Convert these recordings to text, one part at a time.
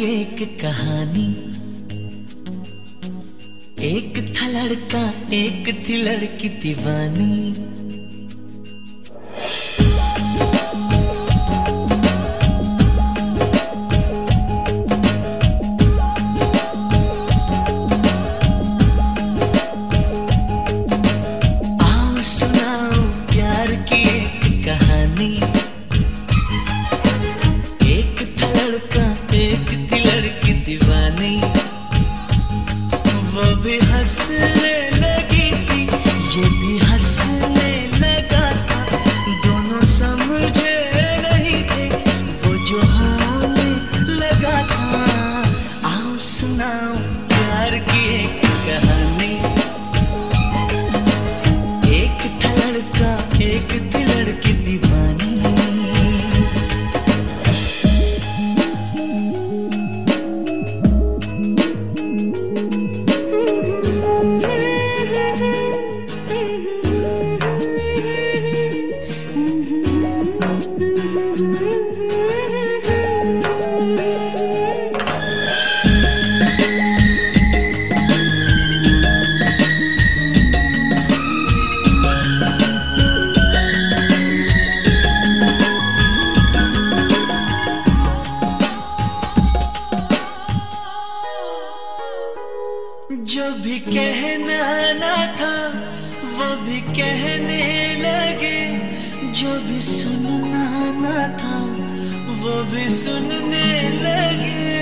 एक कहानी। एक था लड़का, एक थी लड़की दीवानी। आओ सुनाओ प्यार की एक कहानी। एक था लड़का, एक थी लड़की दीवानी। वो भी हंसने लगी थी, ये भी हंसने लगा था। दोनों समझे नहीं थे वो जो हमें लगा था। आओ सुनाओ प्यार की एक कहानी। एक था लड़का, एक थी लड़की दीवानी। जो भी कहना ना था वो भी कहने लगे। जो भी सुनना ना था वो भी सुनने लगे।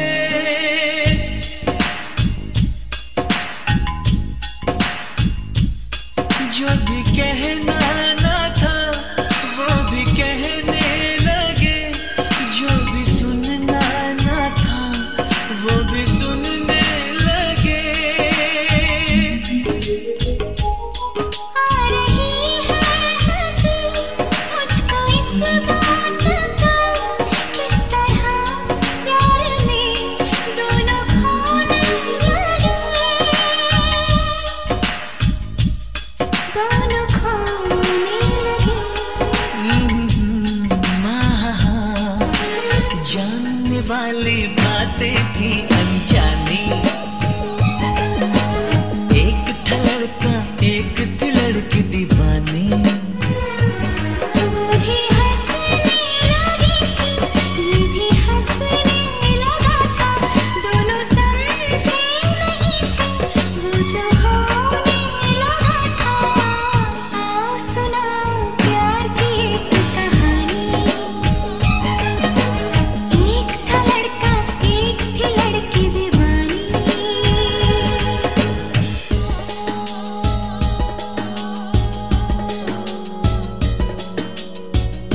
जो भी कहना ना था वो भी कहने लगे। जो भी सुनना ना था वो भी सुनने लगे। आ रही है हंसी मुझको इस बात का, किस तरह प्यार में दोनों खोने लगे। दोनों खोने लगे। जानने वाली बातें थी अनजानी। एक था लड़का, एक थी लड़की दीवानी।